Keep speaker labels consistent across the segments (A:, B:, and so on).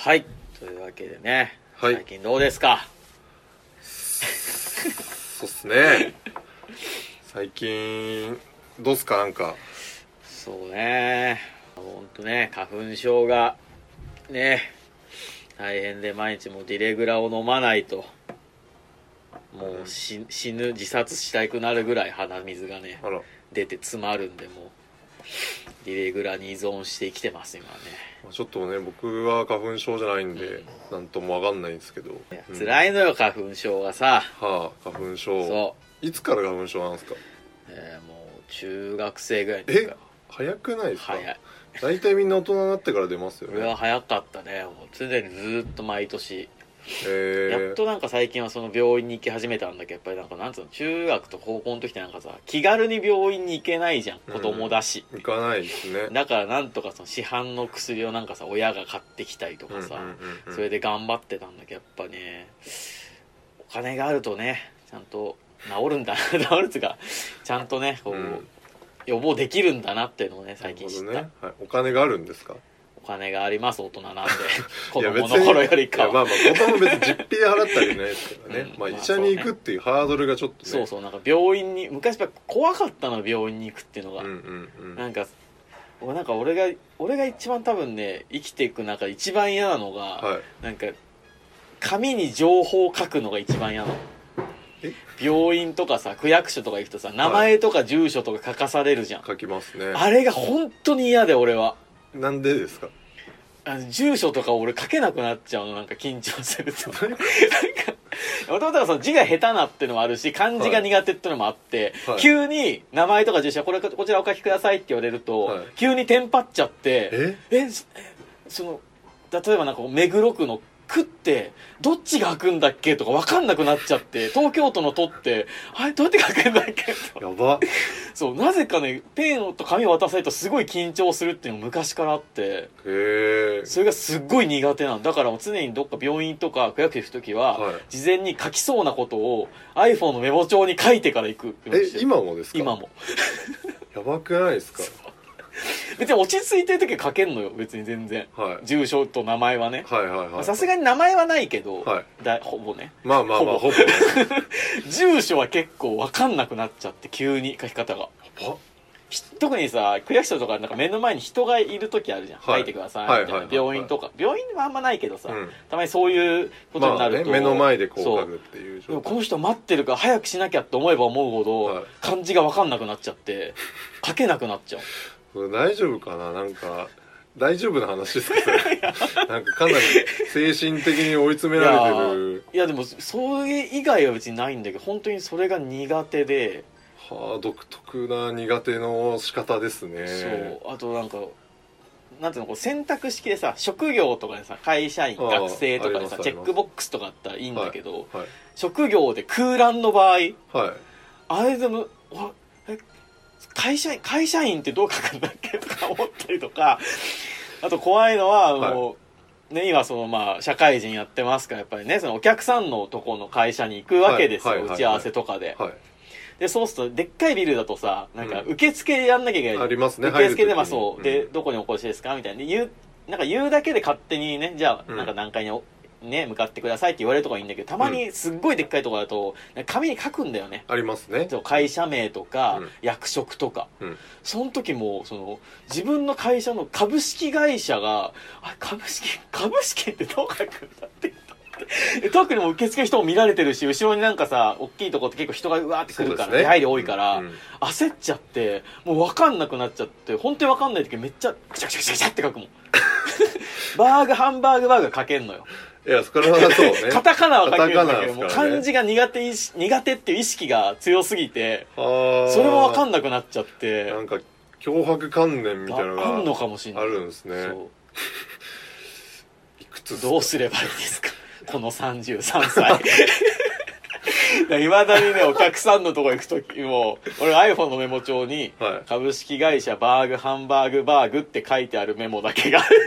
A: はい、というわけでね、
B: はい、
A: 最近どうですか？
B: そうっすね最近どうっすか？なんか
A: そうね、ほんとね、花粉症がね大変で、毎日もディレグラを飲まないともう死ぬ、自殺したくなるぐらい鼻水がね出て詰まるんで、もうディレグラに依存して生きてます今ね。
B: ちょっとね、僕は花粉症じゃないんで、なんともわかんないんですけど、
A: 辛いのよ花粉症がさ。
B: はあ、花粉症。
A: そう、
B: いつから花粉症なんですか？
A: もう中学生ぐらいですか。
B: 早くないですか？
A: 早い。
B: 大体みんな大人になってから出ますよね。
A: 俺は早かったね。もう常にずっと毎年。やっ
B: や
A: となんか最近はその病院に行き始めたんだけど、やっぱりなんかなんつうの、中学と高校の時ってなんかさ、気軽に病院に行けないじゃん、子供だし。
B: 行かないですね。
A: だからなんとかその市販の薬をなんかさ、親が買ってきたりとかさ、それで頑張ってたんだけど、やっぱね、お金があるとね、ちゃんと治るんだな、治るっていうか、ちゃんとね、こう、予防できるんだなっていうのをね、最近知った。
B: ね、はい、お金があるんですか？
A: お金があります、大人なんで。子供の頃よりかは。
B: まあまあ子供別に実費で払ったりないですからね、まあ医者に行くっていうハードルがちょっとね、
A: そうそう、なんか病院に、昔やっぱ怖かったの、病院に行くっていうのが。なんか俺が一番多分ね、生きていく中で一番嫌なのが、
B: はい、
A: なんか紙に情報を書くのが一番嫌なの。病院とかさ、区役所とか行くとさ、名前とか住所とか書かされるじゃん。
B: 書きますね。
A: あれが本当に嫌で、俺は。
B: なんでですか？
A: 住所とか俺書けなくなっちゃうの、なんか緊張すると。なんかもともとはその字が下手なってのもあるし、漢字が苦手ってのもあって、はい、急に名前とか住所、こちらお書きくださいって言われると、はい、急にテンパっちゃって、その例えばなんか目黒区の区ってどっちが開くんだっけとか分かんなくなっちゃって、東京都の都ってあれどうやって書くんだっけと。
B: やば。
A: そう、なぜかね、ペンと紙を渡されるとすごい緊張するっていうのが昔からあって、それがすっごい苦手なの。だからもう常にどっか病院とか区役所行くときは、事前に書きそうなことを iPhone のメモ帳に書いてから行く。
B: 今もですか？
A: 今も。
B: やばくないですか？
A: 別に落ち着いてる時は書けんのよ、別に全然、はい、住所と名前はね。さすがに名前はないけど、はい、ほぼね。
B: まあまあまあほぼね。
A: 住所は結構分かんなくなっちゃって、急に書き方が。特にさ、区役所とかなんか目の前に人がいる時あるじゃん、はい、書いてくださいみたいな。病院とか、病院はあんまないけどさ、たまにそういうことになると、
B: 目の前でこう書くっていう。
A: でもこの人待ってるから早くしなきゃって思えば思うほど、漢字が分かんなくなっちゃって書けなくなっちゃう。
B: 大丈夫かな？なんか大丈夫な話ですか？なんかかなり精神的に追い詰められてる。
A: いやでもそれ以外は別にないんだけど、本当にそれが苦手で。
B: はあ、独特な苦手の仕方ですね。
A: そう、あとなんかなんていうの、こう選択式でさ、職業とかでさ、会社員、学生とかでさ、チェックボックスとかあったらいいんだけど、はいはい、職業で空欄の場合、はい、あれでも会社員ってどう書くんだっけとか思ったりとか、あと怖いのはもう、ね、今そのまあ社会人やってますから、やっぱりね、そのお客さんのとこの会社に行くわけですよ、打ち合わせとかで。で、そうすると、でっかいビルだとさ、なんか、受付やんなきゃいけない。
B: ありますね。
A: 受付で、まあそう。で、どこにお越しですかみたいな。なんか言うだけで勝手にね、じゃあ、なんか何階にね、向かってくださいって言われるとこはいいんだけど、たまにすっごいでっかいとこだと、紙に書くんだよね。
B: ありますね。
A: 会社名とか、役職とか。その時も、自分の会社の株式会社が、株式ってどう書くんだって。特にも受付の人も見られてるし、後ろになんかさ、大きいとこって結構人がうわーって来るから、出入り多いから、焦っちゃって、もう分かんなくなっちゃって、本当に分かんない時めっちゃ、くちゃくちゃくちゃくちゃって書くもん。ハンバーグが書けんのよ。
B: いや、それはそうね。
A: カタカナは書けるんだけど、もう漢字が苦手っていう意識が強すぎて、それも分かんなくなっちゃって。
B: なんか、脅迫観念みたいなのが
A: あんのかもしれない。
B: あるんですね。
A: いくつどうすればいいですか？この33歳。いまだにね、お客さんのとこ行くときも、俺 iPhone のメモ帳に、株式会社バーグハンバーグバーグって書いてあるメモだけがある。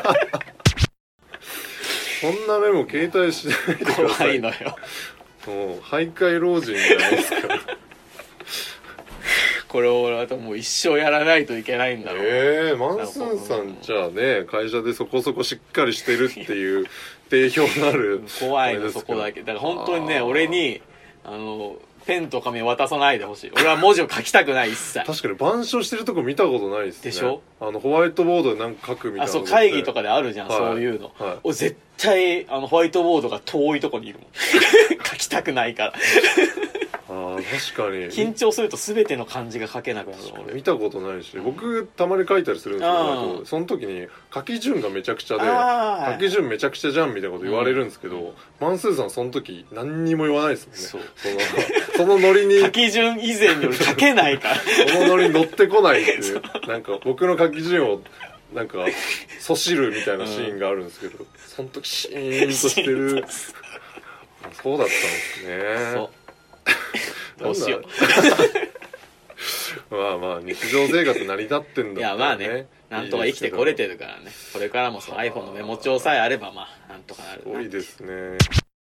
B: そんなメモ携帯しないでください。
A: 怖いのよ。
B: もう、徘徊老人じゃないですか。
A: これを俺はもう一生やらないといけないんだろう。
B: マンスーンさんじゃあね、会社でそこそこしっかりしてるっていう定評のある
A: 怖いのそこだけ。だから本当にね、俺にペンと紙渡さないでほしい。俺は文字を書きたくない、一切。
B: 確かに板書してるとこ見たことないですね。
A: でしょ。
B: ホワイトボードでなんか書くみたいな。
A: そう、会議とかであるじゃん、そういうの。俺絶対ホワイトボードが遠いとこにいるもん。書きたくないから。
B: 確かに
A: 緊張すると全ての漢字が書けなくなる。
B: 俺見たことないし、僕たまに書いたりするんですけど、その時に書き順がめちゃくちゃで、書き順めちゃくちゃじゃんみたいなこと言われるんですけど、マンスーさんその時何にも言わないですもんね。そのノリに
A: 書き順以前に俺書けないから
B: そのノリに乗ってこないっていう、なんか僕の書き順をなんかそしるみたいなシーンがあるんですけど、その時シーンとしてるそうだったんですね。そう
A: どうしよ
B: うまあ日常生活成り立ってんだったらね。いや
A: まあね、なんとか生きてこれてるからね。これからもその iPhone のメモ帳さえあればまあなんとかなる。
B: すごいですね。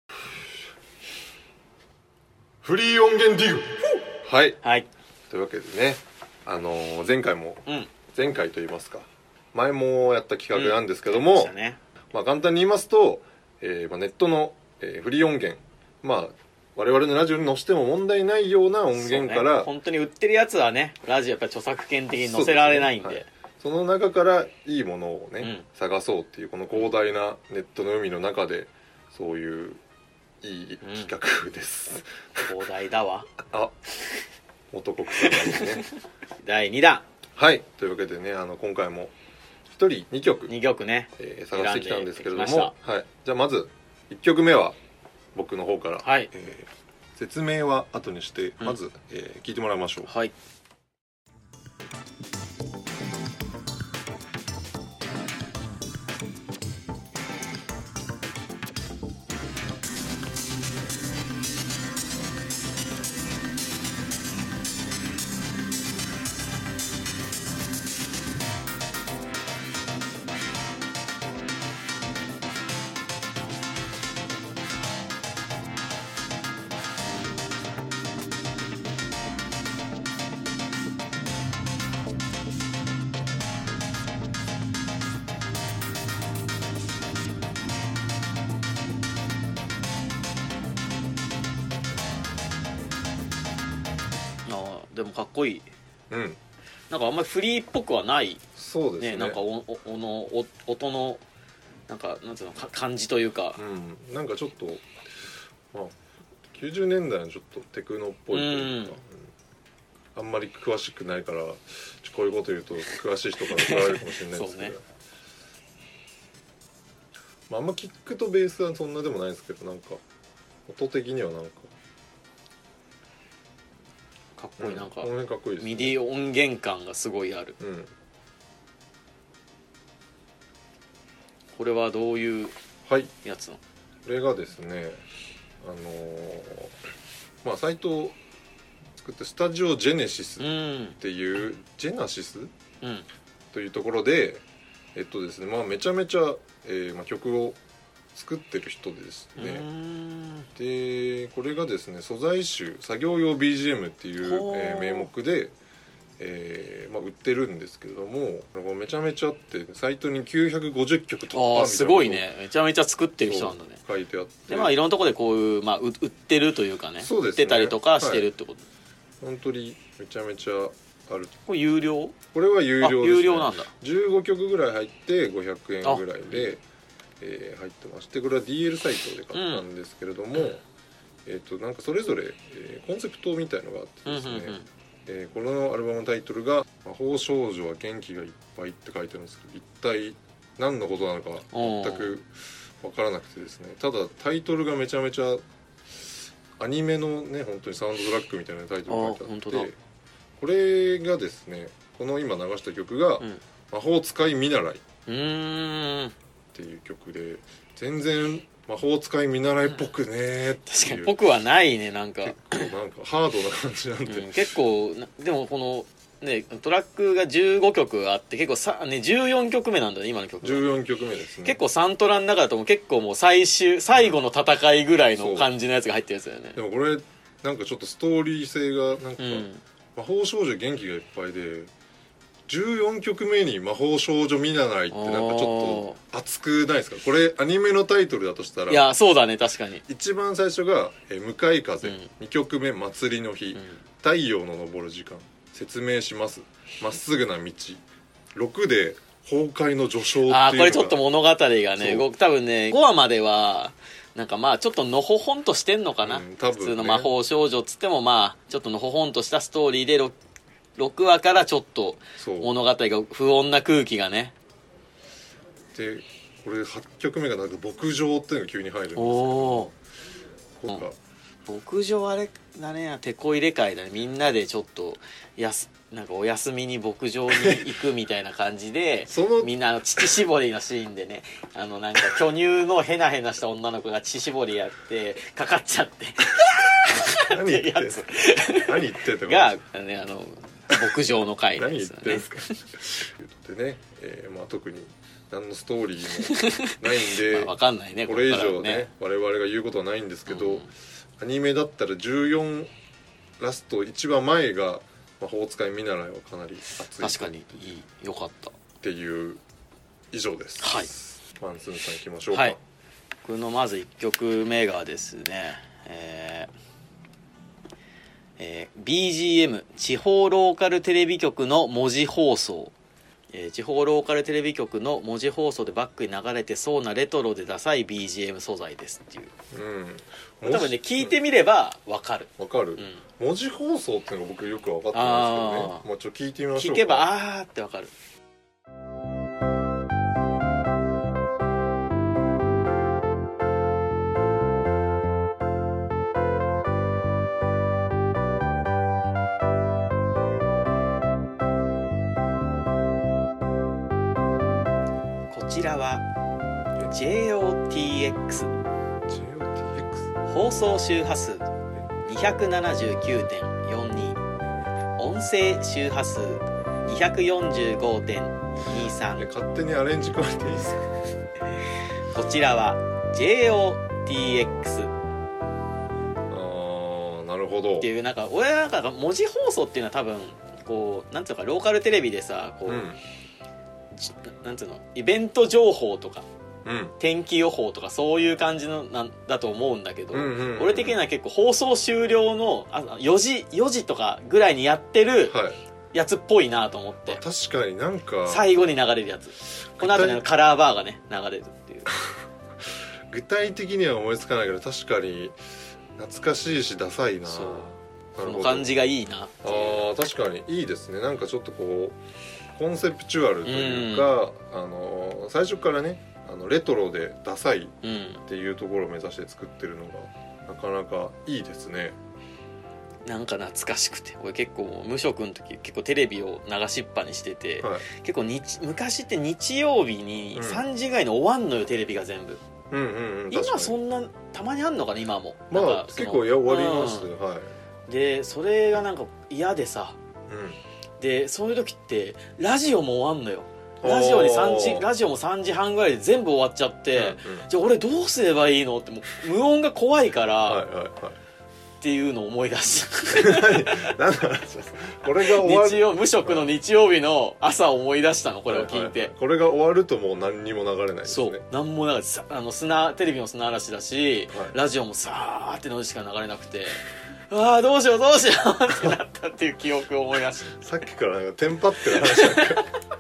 B: フリー音源ディグ。はい、というわけでね、前回も、前回と言いますか前もやった企画なんですけども、まあ簡単に言いますと、ネットの、フリー音源、まあ我々のラジオに載せても問題ないような音源から、
A: 本当に売ってるやつはね、ラジオやっぱり著作権的に載せられないんで、
B: その中からいいものをね、探そうっていうこの広大なネットの海の中で、そういういい企画です、
A: 広大だわ。
B: 男臭いですね。
A: 第2弾。
B: はいというわけでね、今回も1人2曲
A: ね、
B: 探してきたんですけれども、じゃあまず1曲目は僕の方から、説明は後にしてまず、聞いてもらいましょう。
A: はい。でもかっこいい。なんかあんまりフリーっぽくはない。
B: そうですね。
A: なんか音のなんかなんつうの感じというか、
B: なんかちょっとまあ90年代のちょっとテクノっぽいというか、あんまり詳しくないからこういうこと言うと詳しい人から怒られるかもしれないですけど、まああんまキックとベースはそんなでもないですけど、なんか音的にはなんか
A: かっこいい。なんか
B: かっこいいですね。
A: ミディ音源感がすごいある。これはどういうやつなの？
B: これがですね、まあサイトを作ってスタジオジェネシスっていう、ジェナシスというところでですね、まあめちゃめちゃ、曲を作ってる人でですね、でこれがですね素材集作業用 BGM っていう、名目で、売ってるんですけれども、めちゃめちゃあってサイトに950曲突破みたいな。
A: すごいね。めちゃめちゃ作ってる人なんだね。
B: 書いてあって、
A: でまあいろんなところでこういう、売ってるというかね、売ってたりとかしてるってこと。
B: 本当にめちゃめちゃある。
A: これ有料？
B: これは有料ですね。
A: 有料なんだ。
B: 15曲ぐらい入って500円ぐらいで入ってまして、これは DL サイトで買ったんですけれども、なんかそれぞれ、コンセプトみたいのがあってですね、このアルバムのタイトルが「魔法少女は元気がいっぱい」って書いてあるんですけど、一体何のことなのか全く分からなくてですね、ただタイトルがめちゃめちゃアニメのね本当にサウンドトラックみたいなタイトルが書いてあって、これがですねこの今流した曲が「魔法使い見習い」っていう曲で、全然魔法使い見習いっぽくねーっていう。
A: 確かにぽくはないね。なんか
B: 結構なんかハードな感じなんで、
A: 結構でもこのねトラックが15曲あって結構14曲目なんだね今の曲が。
B: 14曲目ですね。
A: 結構サントラの中だともう結構もう最後の戦いぐらいの感じのやつが入ってるやつだよね。
B: でもこれなんかちょっとストーリー性がなんか魔法少女元気がいっぱいで14曲目に魔法少女見習いってなんかちょっと熱くないですか？これアニメのタイトルだとしたら、
A: いやそうだね、確かに。
B: 一番最初が向かい風、
A: うん、
B: 2曲目祭りの日、太陽の昇る時間、説明します、まっすぐな道、6で崩壊の序章っていうのが、
A: これちょっと物語がね、僕多分ね5話まではなんかまあちょっとのほほんとしてんのかな、
B: 多分ね、
A: 普通の魔法少女っつってもまあちょっとのほほんとしたストーリーで6話からちょっと物語が不穏な空気がね。
B: でこれ8曲目がなんか牧場っていうのが急に入るんですよ。
A: お
B: ー、
A: 牧場あれだね、テこ入れ替えだね。みんなでちょっとなんかお休みに牧場に行くみたいな感じでみんな乳搾りのシーンでね、なんか巨乳のヘナヘナした女の子が乳搾りやってかかっちゃって
B: 何言ってんすか何言ってんの
A: がね、牧場の回
B: 何言っ
A: ですよね。
B: てんすかでね、まあ、特に何のストーリーもないんで
A: まあ分かんないね、
B: これ以上ね我々が言うことはないんですけど、アニメだったら14ラスト1話前が魔法使い見習いはかなり熱い、
A: 確かによかった
B: っていう以上です。
A: はい、
B: マンスンさんいきましょうか。
A: はい、僕のまず1曲目がですね、BGM 地方ローカルテレビ局の文字放送、地方ローカルテレビ局の文字放送でバックに流れてそうなレトロでダサい BGM 素材ですっていう、多分ね聞いてみれば分かる、
B: 分かる、文字放送っていうのが僕よく分かってないんですけどね。まあちょっと聞いてみましょうか。
A: 聞けばあーって分かる。こちらは JOTX 放送周波数 279.42 音声周波数 245.23。
B: 勝手にアレンジ加えていいですか？
A: こちらは JOTX。
B: なるほど
A: っていう、なんか俺なんか文字放送っていうのは多分こうなんていうのかローカルテレビでさこう、なんていうのイベント情報とか、天気予報とかそういう感じのだと思うんだけど、俺的には結構放送終了の4時とかぐらいにやってるやつっぽいなと思って、
B: 確かになんか
A: 最後に流れるやつ、この後にカラーバーがね流れるっていう
B: 具体的には思いつかないけど確かに懐かしいしダサいな。
A: そうその感じがいいなっていう。
B: 確かにいいですね。なんかちょっとこうコンセプチュアルというか、最初からねレトロでダサいっていうところを目指して作ってるのがなかなかいいですね。
A: なんか懐かしくて、俺結構無職の時結構テレビを流しっぱにしてて、結構昔って日曜日に3時ぐらいに終わんのよ、テレビが全部。今そんなたまにあんのかな今も。
B: まあ結構終わります。
A: でそれがなんか嫌でさ、でそういう時ってラジオも終わんのよ。ラジオも3時半ぐらいで全部終わっちゃって、じゃあ俺どうすればいいのってもう無音が怖いからっていうのを思い出した
B: これが終わる
A: 無職の日曜日の朝を思い出したの、これを聞いて。
B: これが終わるともう何にも流れないですね。
A: そう何も流れないテレビも砂嵐だし、ラジオもさーってのしか流れなくて、ああどうしようってなったっていう記憶を思い出した
B: さっきからなんかテンパってる話だっけ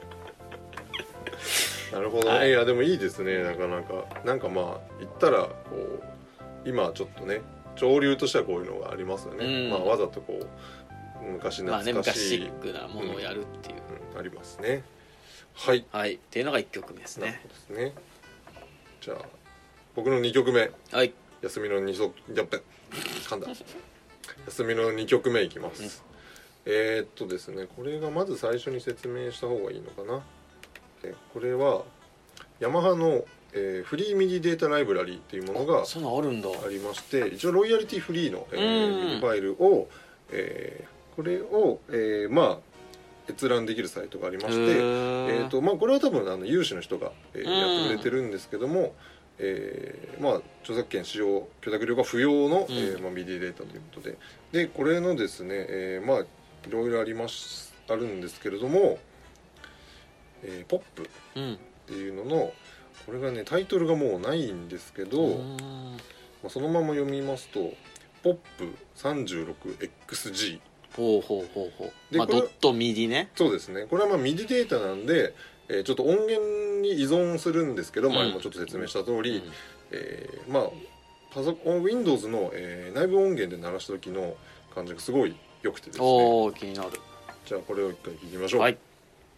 B: なるほど、いやでもいいですね。なかなかなんかまあ言ったらこう今ちょっとね潮流としてはこういうのがありますよね。まあわざとこう昔懐かしい、
A: 昔シックなものをやるっていう、
B: ありますね。はい
A: っていうのが1曲目ですね。
B: じゃあ僕の2曲目、
A: 休
B: みの2曲目いきます。ですね、これがまず最初に説明した方がいいのかな。これはヤマハの、フリーミディデータライブラリーっていうものがありまして、一応ロイヤリティフリーの、ミディファイルを、これを、まあ閲覧できるサイトがありまして、これは多分有志の人が、やってくれてるんですけども、まあ著作権使用許諾料が不要の、ミディデータということで、これのですね、まあいろいろあるんですけれども、ポップっていうのの、これがねタイトルがもうないんですけど、そのまま読みますとポップ 36XG。
A: ほうで、ドットミディね。
B: そうですね、これはミディデータなんで、ちょっと音源に依存するんですけど、前もちょっと説明した通り、パソコン Windows の、内部音源で鳴らした時の感じがすごい良くてですね。
A: 気になる。
B: じゃあこれを一回聴きましょう。
A: はい。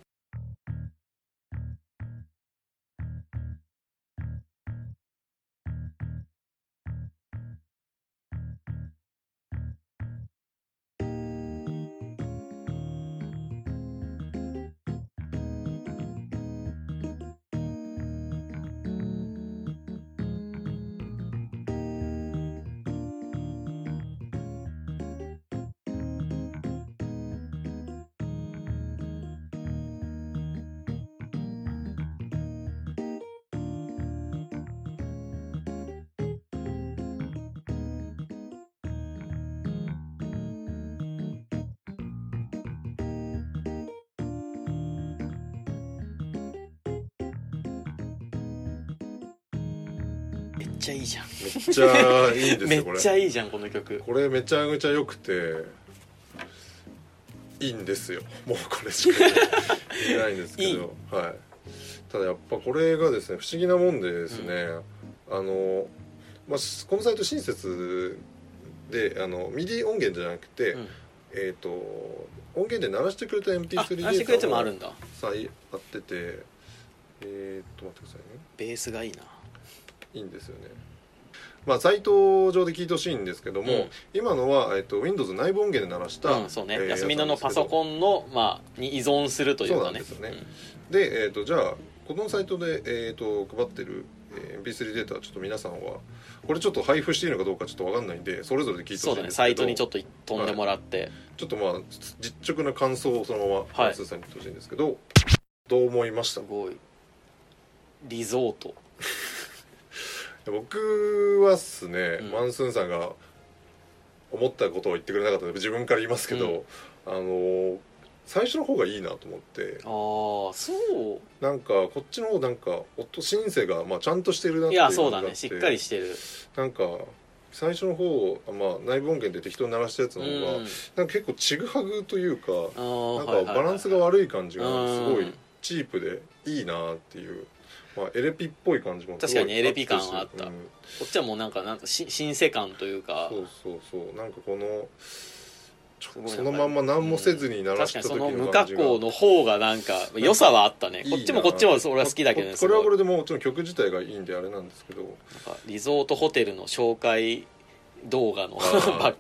A: めっちゃいいじゃん。
B: めっちゃいいですよこれ。
A: めっちゃいいじゃんこの曲。
B: これめちゃめちゃ良くていいんですよ。もうこれしか言えないんですけどはい。ただやっぱこれがですね不思議なもんでですね、このサイト親切でミディ音源じゃなくて、音源で鳴らしてくれた MP3 データもあってて、待ってくださいね。
A: ベースがいいな。
B: いいんですよね。サイト上で聞いてほしいんですけども、今のは、Windows 内部音源で鳴らした、
A: そうね、安見のパソコンの、に依存するというかね。
B: そうなんですよね。で、じゃあこのサイトで、配ってる、MP3 データはちょっと皆さんはこれちょっと配布していいのかどうかちょっと分かんないんでそれぞれで聞いてほしいんですけど、
A: そうだね、サイトにちょっと飛んでもらって、
B: ちょっと実直な感想をそのまま松田さんに言ってほしいんですけど、どう思いました？
A: すごいリゾート。
B: 僕はっすね、マンスーンさんが思ったことを言ってくれなかったので自分から言いますけど、最初の方がいいなと思って。
A: そう
B: なんかこっちの方なんか音シンセがちゃんとしてるなっていう
A: いやそうだね、しっかりしてる。
B: なんか最初の方内部音源で適当に鳴らしたやつの方が、なんか結構ちぐはぐというか、なんかバランスが悪い感じがすごいチープでいいなっていう。エレピっぽい感じも
A: 確かにエレピ感はあった、こっちはもうなんかシンセ感というか、
B: そうなんかこのそのまんま何もせずに鳴らした時の感じが、
A: 確かにその無加工の方がなんか良さはあったね。こっちも俺は好きだけどね。
B: これはこれでもちろん曲自体がいいんであれなんですけど、なん
A: かリゾートホテルの紹介動画の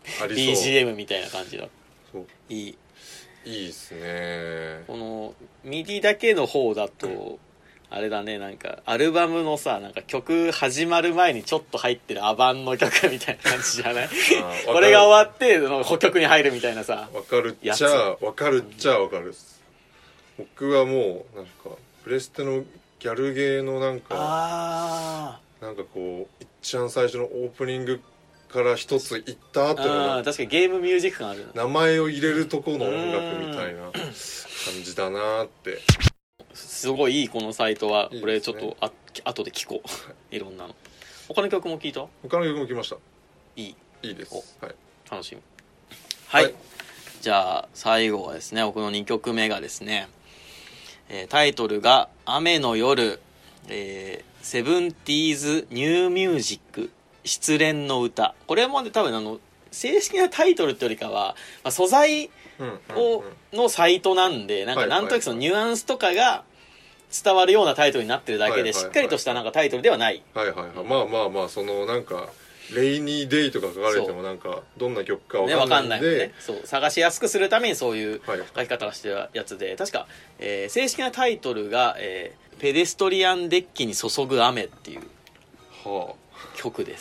A: BGM みたいな感じだ。いい
B: っすね。
A: このミディだけの方だとあれだね、なんかアルバムのさ、なんか曲始まる前にちょっと入ってるアバンの曲みたいな感じじゃない？これが終わって補曲に入るみたいなさ。
B: わかるっちゃわかるっす。僕はもうなんかプレステのギャルゲーのなんかこう一番最初のオープニングから一つ行った後の
A: 確かにゲームミュージック感ある。
B: 名前を入れるとこの音楽みたいな感じだなって。
A: すごいいいこのサイトは。これちょっと後で聞こう。いろんなの。他の曲も聞いた？
B: 他の曲も聞きました。
A: いい
B: です。はい。
A: 楽しみ。はい。じゃあ最後はですね、僕の2曲目がですね、タイトルが雨の夜、セブンティーズニューミュージック失恋の歌。これもね多分正式なタイトルってよりかは、素材のサイトなんで、なんとなくそのニュアンスとかが伝わるようなタイトルになってるだけで、しっかりとしたなんかタイトルではない。
B: そのなんかレイニーデイとか書かれてもなんかどんな曲か
A: 分かんないんで、
B: ね、
A: そう探しやすくするためにそういう書き方をしてるやつで、確か、正式なタイトルが、ペデストリアンデッキに注ぐ雨っていう曲です。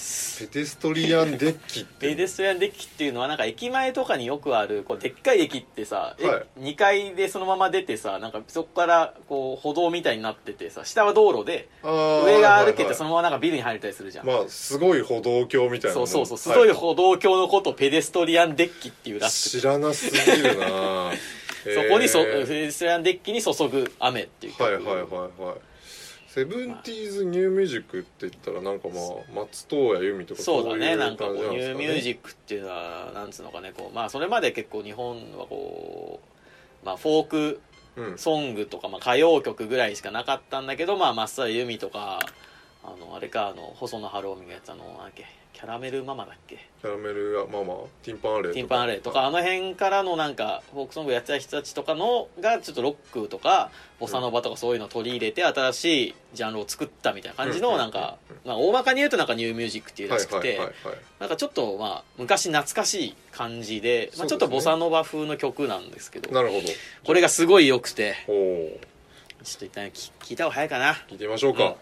B: ペデストリアンデッキって
A: ペデストリアンデッキっていうのはなんか駅前とかによくあるこうでっかい駅ってさ、
B: はい、
A: 2階でそのまま出てさ、なんかそこからこう歩道みたいになっててさ、下は道路で上が歩けてそのままなんかビルに入れたりするじゃん。
B: まあすごい歩道橋みたいな。
A: そうそうそう、すごい歩道橋のことをペデストリアンデッキっていうらしくて、
B: 知らなすぎるな
A: そこにペデストリアンデッキに注ぐ雨っていう曲。
B: はいはいはいはい。セブンティーズニューミュージックって言ったらなんかまあ松任谷由実とか
A: そうだね、なんかこう
B: ニ
A: ニューミュージックっていうのはなんつうのかね、こうまあそれまで結構日本はこうまあフォークソングとかまあ歌謡曲ぐらいしかなかったんだけど、まあ松任谷由実とかあれか細野晴臣がやつなんだっけ、キャラメルママだっけ、
B: キャラメルがまあまあティンパンアレイ
A: とかあの辺からのなんかフォークソングやってた人たちとかのがちょっとロックとかボサノバとかそういうのを取り入れて新しいジャンルを作ったみたいな感じのなんかまあ大まかに言うとなんかニューミュージックっていうらしくて、なんかちょっとまあ昔懐かしい感じで、まあちょっとボサノバ風の曲なんですけど、
B: なるほど、
A: これがすごい良くて、ちょっと一旦聞いた方が早いかな。
B: 聞いてみましょうか。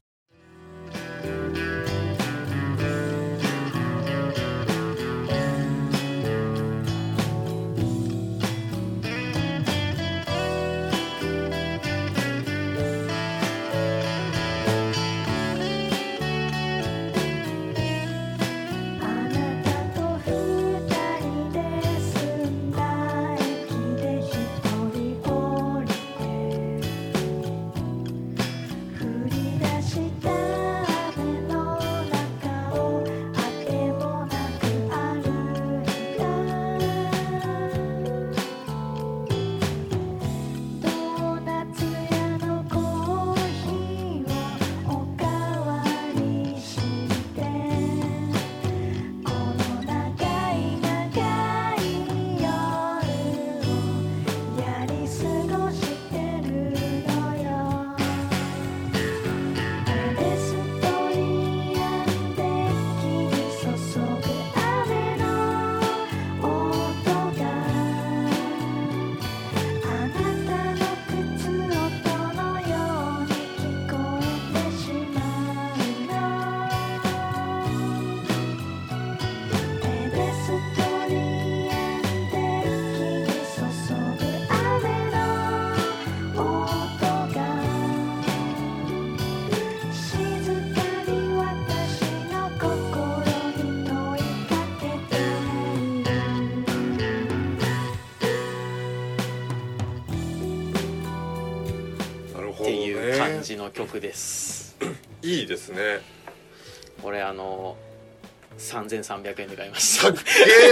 A: っていう感じの曲です。
B: いいですね。
A: これ3300円で買いました。
B: さっ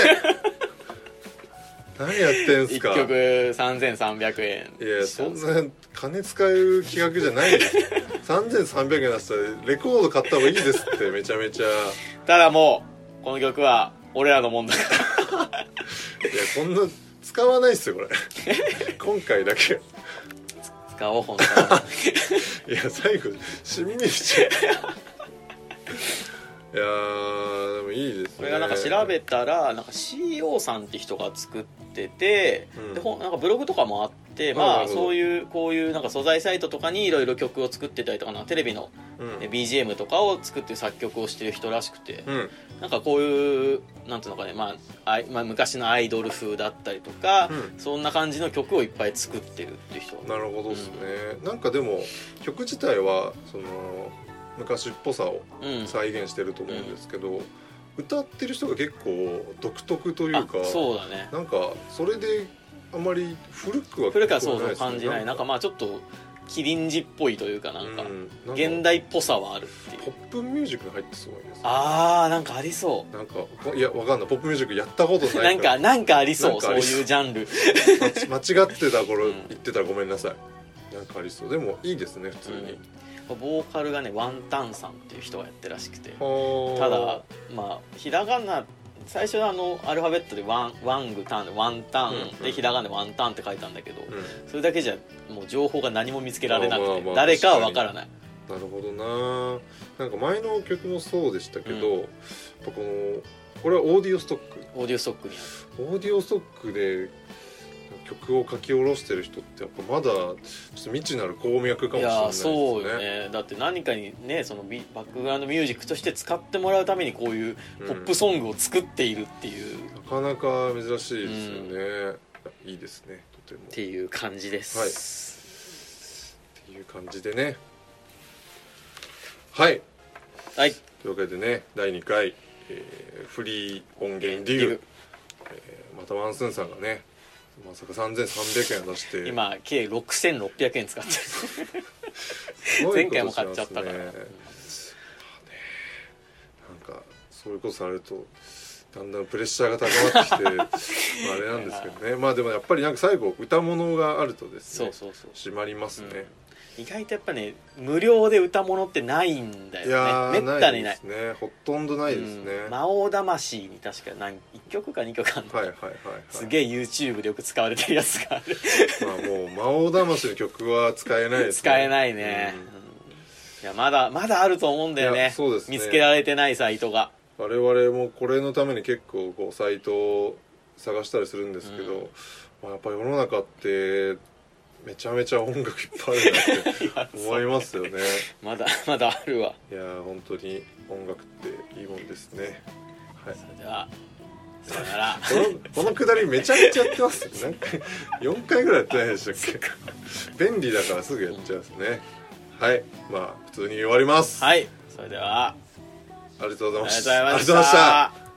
B: け何やってんすか。
A: 1曲3300円。
B: いやそんな金使う企画じゃないです3300円出したらレコード買った方がいいですってめちゃめちゃ。
A: ただもうこの曲は俺らのもんだから
B: いやこんな使わないっすよこれ今回だけ
A: 使おう本当
B: いや最後しんみりしちゃういやでもいいですね。
A: これがなんか調べたらなんか CO さんって人が作ってて、でなんかブログとかもあって、まあそういうこういうなんか素材サイトとかにいろいろ曲を作ってたりとか、テレビの BGM とかを作って作曲をしてる人らしくて、なんかこういうなんていうのかね、まあ昔のアイドル風だったりとか、そんな感じの曲をいっぱい作ってるっていう人。
B: なるほどですね。なんかでも曲自体はその昔っぽさを再現してると思うんですけど、歌ってる人が結構独特というか、
A: そうだね、
B: なんかそれであまり古くは
A: そう感じない。なんかまあちょっとキリンジっぽいというか、なんか現代っぽさはあるっていう。
B: ポップミュージックに入ってすごいです、ね、
A: なんかありそう。
B: なんかいやわかんない、ポップミュージックやったことないから
A: なんかありそう、そういうジャンル
B: 間違ってた頃言ってたらごめんなさい。なんかありそう。でもいいですね普通に。
A: ボーカルがねワンタンさんっていう人がやってるらしくて、ただまあひらがな最初アルファベットでワングタンワンタンでひらがなでワンタンって書いたんだけど、それだけじゃもう情報が何も見つけられなくて、誰かは分からない。
B: なるほどな。なんか前の曲もそうでしたけど、やっぱこれはオーディオストックにある。オーディオストックで曲を書き下ろしてる人ってやっぱまだちょっと未知なる鉱脈かもしれないですね。
A: いやそうよね。だって何かにねそのバックグラウンドミュージックとして使ってもらうためにこういうポップソングを作っているっていう、
B: なかなか珍しいですよね、いいですね、とても
A: っていう感じです。
B: はい、っていう感じでね、はい、
A: はい、
B: というわけでね第2回、フリー音源ディグ、またワンスンさんがねまさか3300円出して
A: 今計6600円使ってる前回も買っちゃったから、なんか
B: そういうことされるとだんだんプレッシャーが高まってきてあれなんですけどね。まあでもやっぱりなんか最後歌物があるとですね、締まりますね、
A: 意外とやっぱね無料で歌物ってないんだよね。めったにないです
B: ね、ほとんどないですね、
A: 魔王魂に確か1曲か2曲あるの、すげえ YouTube でよく使われてるやつがある
B: まあもう魔王魂の曲は使えないですね
A: 使えないね、いやまだあると思うんだよね。
B: そうですね、
A: 見つけられてないサイトが。
B: 我々もこれのために結構こうサイトを探したりするんですけど、まあ、やっぱり世の中ってめちゃめちゃ音楽いっぱいあるなって思いますよね
A: まだあるわ。
B: いや本当に音楽っていいもんですね。はい、
A: それではさよなら
B: このくだりめちゃめちゃやってますよ。なんか4回ぐらいやってないでしたっけ便利だからすぐやっちゃうんですね、はい、まあ普通に終わります。
A: はい、それでは
B: ありがとうございました。
A: ありがとうございました。